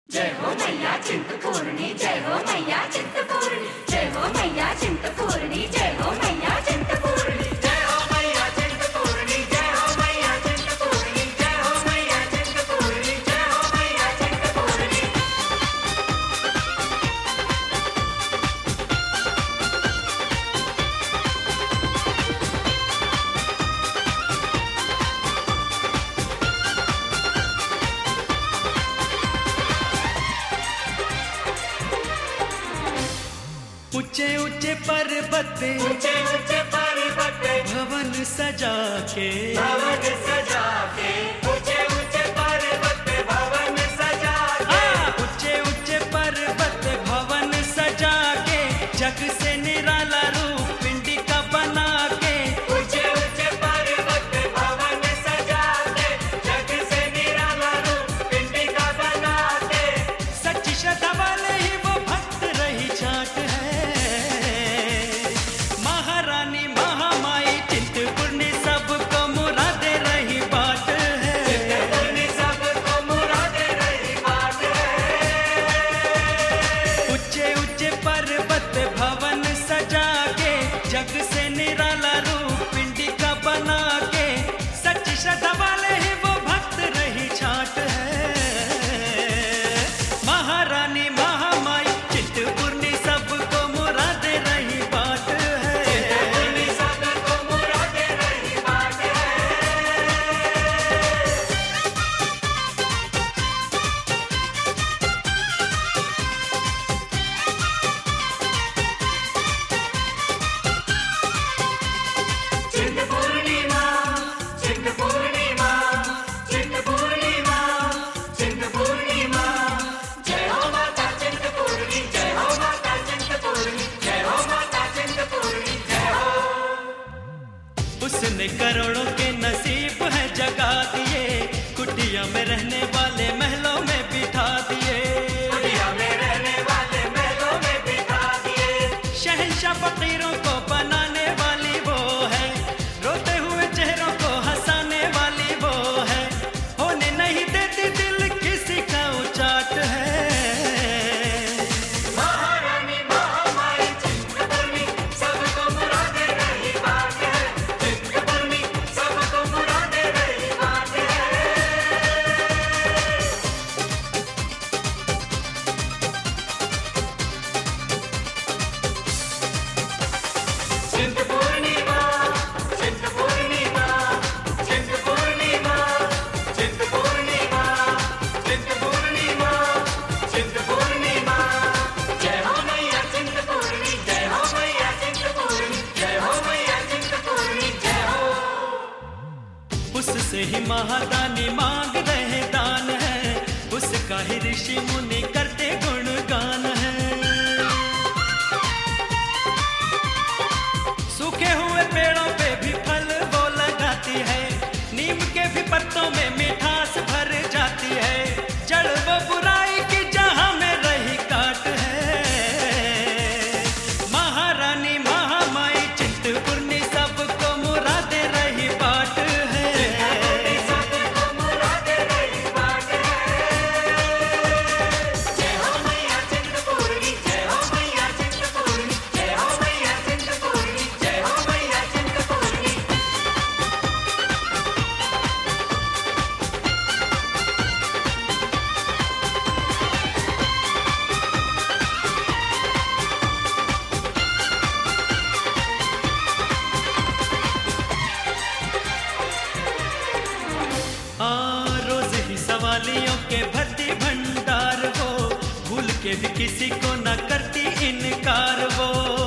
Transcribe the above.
जय हो मैया चिंतपूर्णी, जय हो मैया चिंतपूर्णी, जय हो मैया चिंतपूर्णी, जय हो मैया चिंतपूर्णी, जय हो मैया चिंतपूर्णी, जय हो मैया चिंतपूर्णी, जय हो मैया चिंतपूर्णी, जय हो मैया चिंतपूर्णी। ऊंचे ऊंचे पर्वत पे, ऊंचे ऊंचे पर्वत पे भवन सजा के, भवन सजा के, ऊंचे ऊंचे पर्वत पे भवन सजा के, ऊंचे ऊंचे पर्वत पे भवन सजा के, जग से निराला रूप पिंडी का बना के, ऊंचे ऊंचे पर्वत पे भवन सजा के, जग से निराला रूप पिंडी का बना के, सच्ची श्रद्धा वाले ही वो भक्त रही छाट है। महारानी महामाई चिंतपूर्णी सबको मुरादे रही बात है, चिंतपूर्णी सबको मुरादे रही बात है। ऊंचे ऊंचे पर्वत पे भवन सजा के, जग से निराला रूप पिंडी का बना के, सच्ची श्रद्धा वाले ही वो भक्त रही छाट है। महारानी महामाई चिंतपूर्णी सबको मुरादे रही बात है। चिंतपूर्णी सबको मुरादे रही बात है। चिंतपूर्णी माँ, चिंतपूर्णी माँ, चिंतपूर्णी माँ, चिंतपूर्णी माँ, जय हो माता चिंतपूर्णी, जय हो माता चिंतपूर्णी, जय हो माता चिंतपूर्णी, जय हो। उसने करोड़ों के नसीब है जगा दिए, कुटिया में रहने वाले महलों में बिठा दिए, दुनिया में रहने वाले महलों में बिठा दिए, शहंशाह फकीरों को बनाने वाली वो है, रोते हुए चेहरों को हंसाने वाली वो है, होने नहीं देती दिल किसी का उचाट है। महारानी महामाई चिंतपूर्णी सबको मुरादे रही बात है, चिंतपूर्णी सबको मुरादे रही बात है। चिंतपूर्णी माँ, चिंतपूर्णी माँ, चिंतपूर्णी माँ, चिंतपूर्णी माँ, चिंतपूर्णी माँ, चिंतपूर्णी माँ, जय हो मैया चिंतपूर्णी, जय हो मैया चिंतपूर्णी, जय हो मैया चिंतपूर्णी, जय हो। उससे ही महादानी मांग रहे दान है, उसका ही ऋषि मुनि करते गुणगान है। सूखे हुए पेड़ों पे भी फल वो लगाती है, नीम के भी पत्तों में मिठास भर जाती है, जड़ वो बुराई की जहां में रही काट है। महारानी महामाई चिंतपूर्णी सबको मुरादे रही बाट है। चिंतपूर्णी सबको मुरादे रही बात है। जय हो मैया चिंतपूर्णी, जय हो मैया चिंतपूर्णी, जय हो मैया चिंतपूर्णी, जय हो मैया चिंतपूर्णी। रोज ही सवालियों के भरती भंडार वो, भूल के भी किसी को न करती इनकार वो।